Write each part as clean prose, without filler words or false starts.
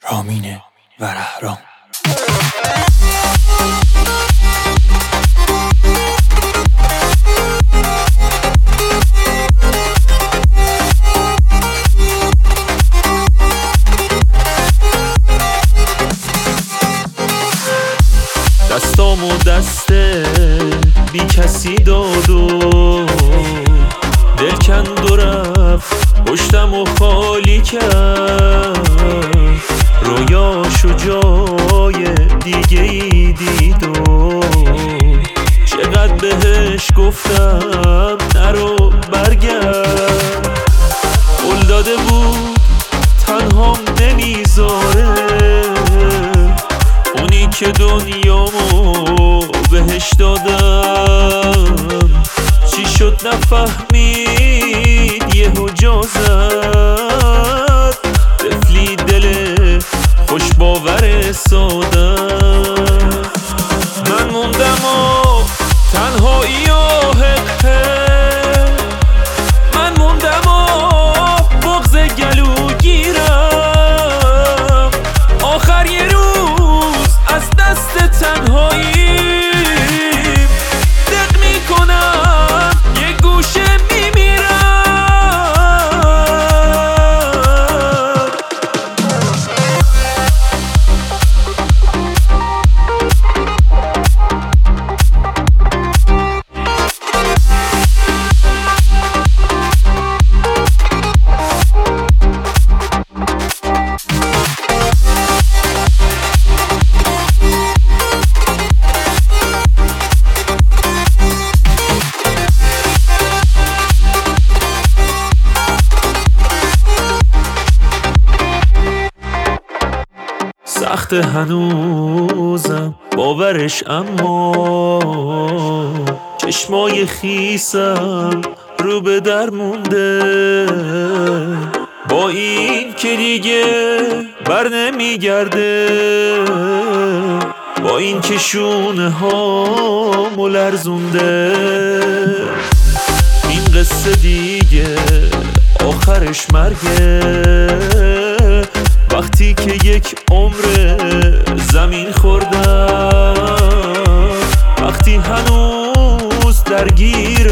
رامین ورهرام. دستامو دست بی کسی داد و دل کند و رفت، پشتمو خالی کرد، رویاشو جای دیگه ای دید و چقدر بهش گفتم نرو برگرد. قول داده بود تنهام نمیذاره، اونی که دنیامو بهش دادم. چی شد نفهمید یهو جا زد، طفلی دل خوش باور ساده. من موندم و تنهایی و حقه، من موندم و بغض گلو گیرم. آخر یه روز از دست تنهایی دق میکنم، یه گوشه میمیرم. سخت هنوزم باورش، اما چشمای خیسم رو به در مونده. با این که دیگه بر نمیگرده، با این که شونه هامو لرزونده. این قصه دیگه آخرش مرگه، وقتی که یک عمر زمین خوردم، وقتی هنوز درگیر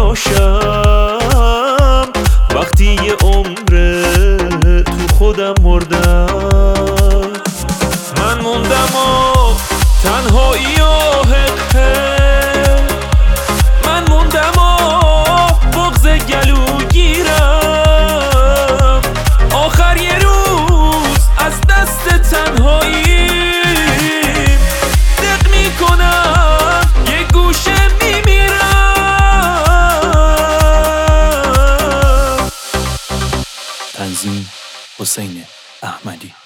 رویاشم، وقتی یه عمر تو خودم مردم. من موندم و تنهایی و حقه، من موندم و بغض گلو گیرم. آخر یه روز از دست تنهایی دق میکنم، یه گوشه میمیرم. تنظیم حسین احمدی.